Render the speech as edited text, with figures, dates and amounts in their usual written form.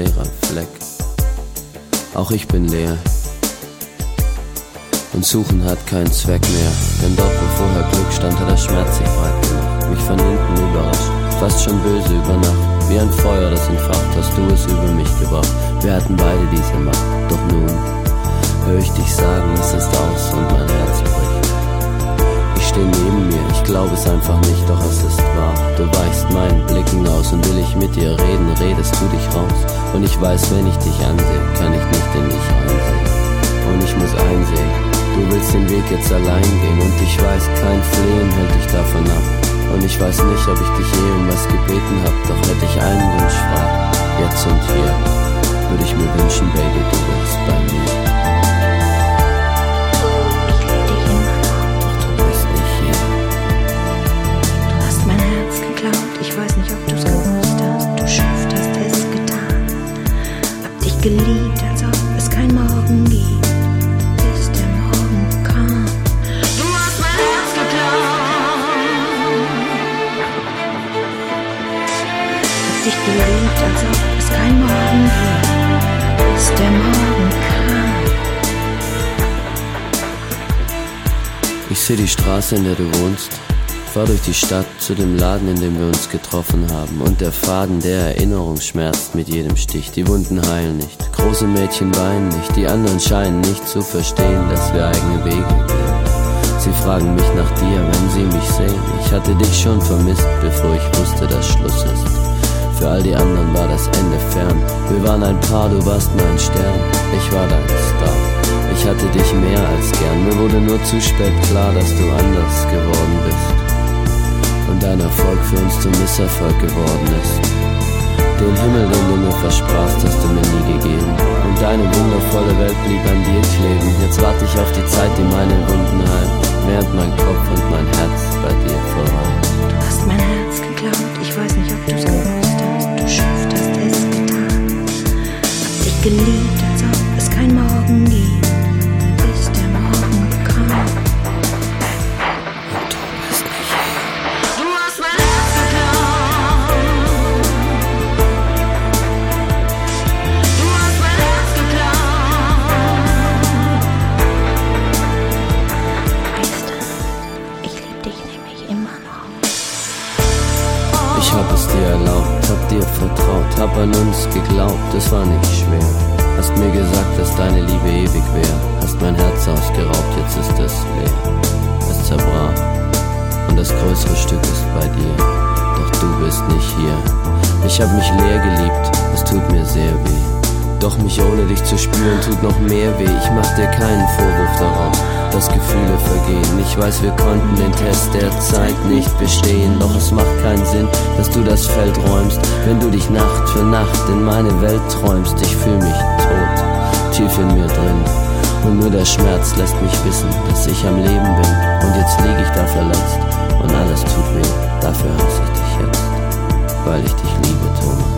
leerer Fleck. Auch ich bin leer. Und suchen hat keinen Zweck mehr. Denn dort, wo vorher Glück stand, hat der Schmerz sich breit gemacht. Mich von hinten überrascht, fast schon böse über Nacht. Wie ein Feuer, das entfacht, hast du es über mich gebracht. Wir hatten beide diese Macht, doch nun hör ich dich sagen, es ist aus und mein Herz bricht. Ich steh neben mir, ich glaube es einfach nicht, doch es ist wahr. Du weichst meinen Blicken aus und will ich mit dir reden, redest du dich raus. Und ich weiß, wenn ich dich ansehe, kann ich nicht in dich einsehen. Und ich muss einsehen, du willst den Weg jetzt allein gehen. Und ich weiß, kein Flehen hält dich davon ab. Und ich weiß nicht, ob ich dich je um was gebeten hab, doch hätte ich einen Wunsch frei, jetzt und hier, würde ich mir wünschen, Baby, du wärst bei mir. Ich weiß nicht, ob du's gewusst hast, du schafft hast es getan. Hab dich geliebt, als ob es kein Morgen gibt, bis der Morgen kam. Du hast mein Herz geklaut. Hab dich geliebt, als ob es kein Morgen gibt, bis der Morgen kam. Ich seh die Straße, in der du wohnst. Fahr durch die Stadt zu dem Laden, in dem wir uns getroffen haben. Und der Faden der Erinnerung schmerzt mit jedem Stich. Die Wunden heilen nicht, große Mädchen weinen nicht. Die anderen scheinen nicht zu verstehen, dass wir eigene Wege gehen. Sie fragen mich nach dir, wenn sie mich sehen. Ich hatte dich schon vermisst, bevor ich wusste, dass Schluss ist. Für all die anderen war das Ende fern. Wir waren ein Paar, du warst mein Stern. Ich war dein Star. Ich hatte dich mehr als gern. Mir wurde nur zu spät klar, dass du anders geworden bist. Und dein Erfolg für uns zum Misserfolg geworden ist. Den Himmel, den du mir versprachst, hast du mir nie gegeben. Und deine wundervolle Welt blieb an dir kleben. Jetzt warte ich auf die Zeit, die meine Wunden heilt, während mein Kopf und mein Herz bei dir verweilt. Du hast mein Herz geklaut, ich weiß nicht, ob du's gewusst hast, du schafft hast es getan. Hab dich geliebt, als ob es kein Morgen gibt, bis der Morgen kam. Ich hab es dir erlaubt, hab dir vertraut, hab an uns geglaubt, es war nicht schwer. Hast mir gesagt, dass deine Liebe ewig wär, hast mein Herz ausgeraubt, jetzt ist es leer. Es zerbrach und das größere Stück ist bei dir, doch du bist nicht hier. Ich hab mich leer geliebt, es tut mir sehr weh. Doch mich ohne dich zu spüren tut noch mehr weh. Ich mach dir keinen Vorwurf darauf, dass Gefühle vergehen. Ich weiß, wir konnten den Test der Zeit nicht bestehen. Doch es macht keinen Sinn, dass du das Feld räumst, wenn du dich Nacht für Nacht in meine Welt träumst. Ich fühl mich tot, tief in mir drin. Und nur der Schmerz lässt mich wissen, dass ich am Leben bin. Und jetzt lieg ich da verletzt und alles tut weh. Dafür hasse ich dich jetzt, weil ich dich liebe, Thomas.